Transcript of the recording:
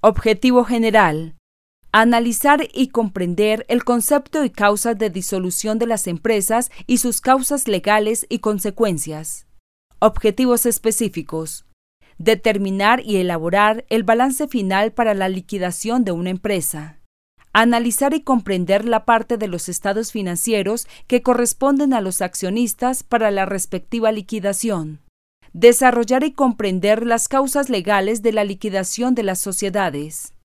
Objetivo general. Analizar y comprender el concepto y causas de disolución de las empresas y sus causas legales y consecuencias. Objetivos específicos. Determinar y elaborar el balance final para la liquidación de una empresa. Analizar y comprender la parte de los estados financieros que corresponden a los accionistas para la respectiva liquidación. Desarrollar y comprender las causas legales de la liquidación de las sociedades.